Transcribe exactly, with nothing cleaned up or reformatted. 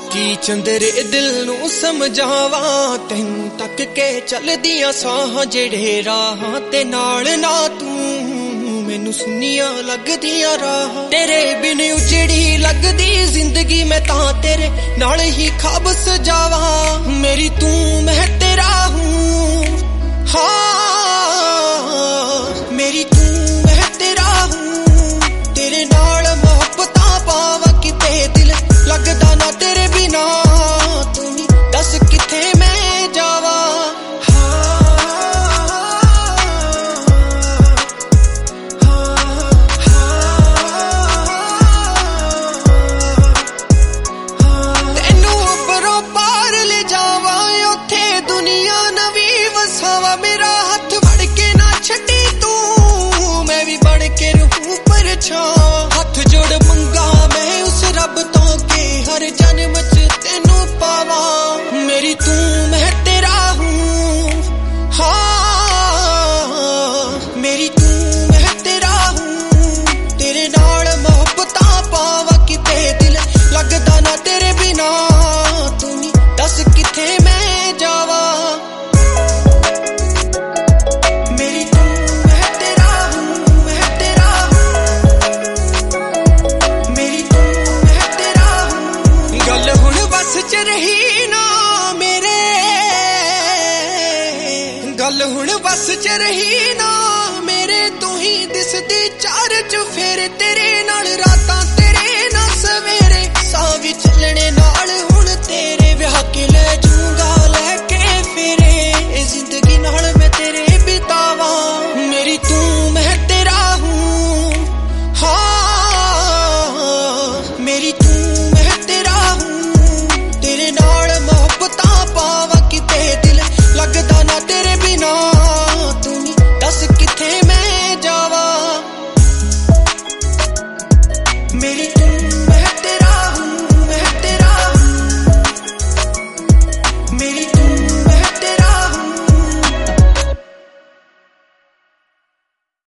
की चंदरे दिल नू समझावा तैनू तक के चलदियां साह जेड़े राह ते नाल ना तू मैनू सुनिया लगदियां राह तेरे बिन उजड़ी लगदी जिंदगी मैं तां तेरे नाल ही ख्वाब सजावा मेरी तू मैं तेरा हूँ हाँ मेरी तू मैं तेरा हूँ तेरे नाल मोहब्बतां पावा किते दिल लगदा ना तेरे बिना तू ही दस किथे मैं जावा तेनू बरों पार ले जावा उथे दुनिया नवी वसावा मेरा हाथ फड़ के ना छड्डी तू मैं भी बन के रूह पर छावा हाथ जोड़ मंगा मैं उस रब तो के हर जन्म च तेनू पावा मेरी तू मैं तेरा हूँ हाँ मेरी तू मैं तेरा हूँ तेरे नाल मोहब्बतां पावा किते दिल लगदा ना तेरे बिना तू ही दस किथे मैं जावा मेरी तू मैं तेरा हूँ मैं तेरा हूँ मेरी तू मैं तेरा हूँ गल हुण बस च रही ना मेरे गल हुण बस च रही ना मेरे तू ही दिसदी चार चुफेरे तेरे नाल रातां तेरे ना सवेरे साह भी चलने नाल